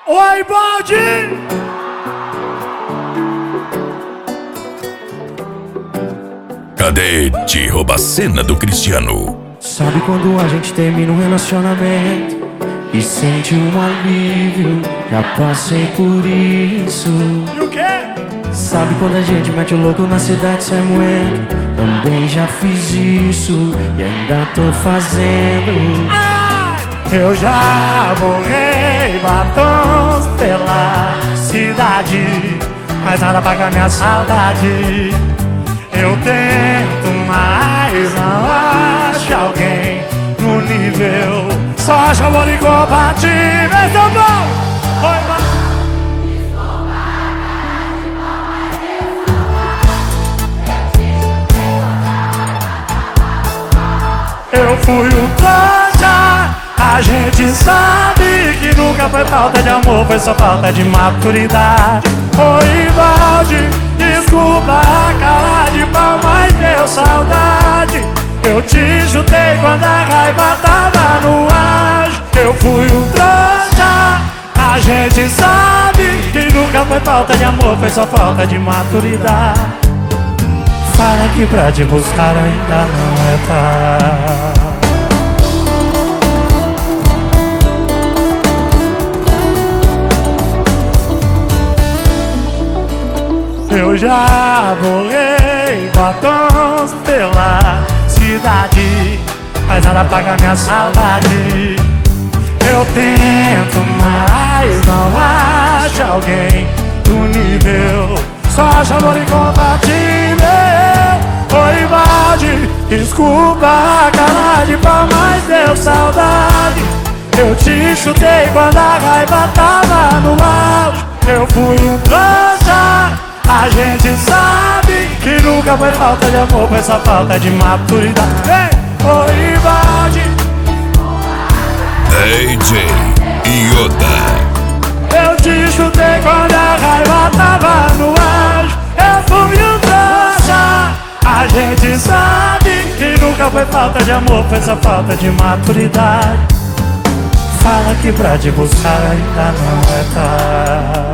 Oi, Baldi! Cadete rouba a cena do Cristiano. Sabe quando a gente termina um relacionamento e sente um alívio? Já passei por isso. E o quê? Sabe quando a gente mete o louco na cidade sem moeda? Também já fiz isso e ainda tô fazendo. Eu já borrei batons pela cidade, mas nada paga minha saudade. Eu tento, mas não acho alguém no nível. Só acho amor incompatível. Então bom! Oi, mano. Eu fui um trouxa. A gente sabe que nunca foi falta de amor, foi só falta de maturidade. Oi, Valde, desculpa a cara de pau, mas deu saudade. Eu te chutei quando a raiva tava no auge. Eu fui um trouxa. A gente sabe que nunca foi falta de amor, foi só falta de maturidade. Fala que pra te buscar ainda não é tarde. Eu já borrei batons pela cidade, mas nada paga minha saudade. Eu tento, mas não acho alguém do nível. Só acho amor incompatível. Oi, Valde, desculpa a cara de pau, mas deu saudade. Eu te chutei quando a raiva tava no auge. Eu fui um trouxa. A gente sabe que nunca foi falta de amor, foi só falta de maturidade. Oi, Valde. DJ Yoda. Eu te chutei quando a raiva tava no auge. Eu fui um trouxa. A gente sabe que nunca foi falta de amor, foi só falta de maturidade. Fala que pra te buscar ainda não é tarde.